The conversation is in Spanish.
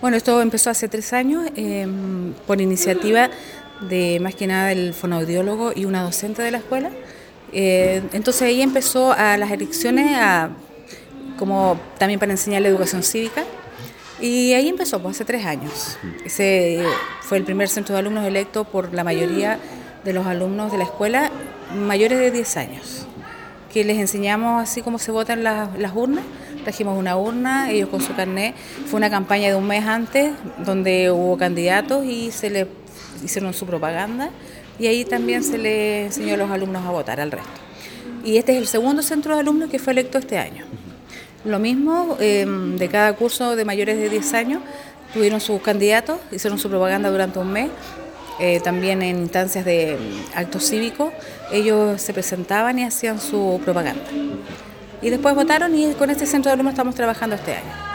Bueno, esto empezó hace 3 años por iniciativa de más que nada del fonoaudiólogo y una docente de la escuela. Entonces ahí empezó a las elecciones como también para enseñar la educación cívica. Y ahí empezó, pues hace 3 años. Ese fue el primer centro de alumnos electo por la mayoría de los alumnos de la escuela mayores de 10 años, que les enseñamos así como se votan las urnas. Trajimos una urna, ellos con su carnet. Fue una campaña de un mes antes donde hubo candidatos y se les hicieron su propaganda y ahí también se les enseñó a los alumnos a votar al resto. Y este es el segundo centro de alumnos que fue electo este año. Lo mismo, de cada curso de mayores de 10 años tuvieron sus candidatos, hicieron su propaganda durante un mes. También en instancias de actos cívicos, ellos se presentaban y hacían su propaganda. Y después votaron y con este centro de alumnos estamos trabajando este año.